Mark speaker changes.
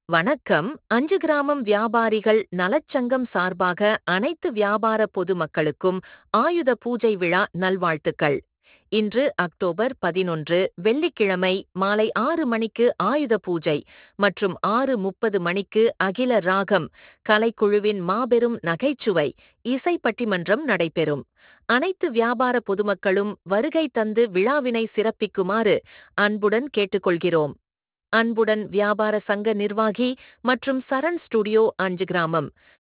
Speaker 1: வணக்கம். 5 கிராமம் வியாபாரிகள் நலச்சங்கம் சார்பாக அனைத்து வியாபார பொதுமக்களுக்கும் ஆயுத பூஜை விழா நல்வாழ்த்துக்கள். இன்று அக்டோபர் 11 வெள்ளிக்கிழமை மாலை 6 மணிக்கு ஆயுத பூஜை மற்றும் 6:30 மணிக்கு அகில ராகம் கலைக்குழுவின் மாபெரும் நகைச்சுவை இசை பட்டிமன்றம் நடைபெறும். அனைத்து வியாபார பொதுமக்களும் வருகை தந்து விழாவினை சிறப்பிக்குமாறு அன்புடன் கேட்டுக்கொள்கிறோம். அன்புடன் வியாபார சங்க நிர்வாகி மற்றும் சரண் ஸ்டுடியோ 5 கிராமம்.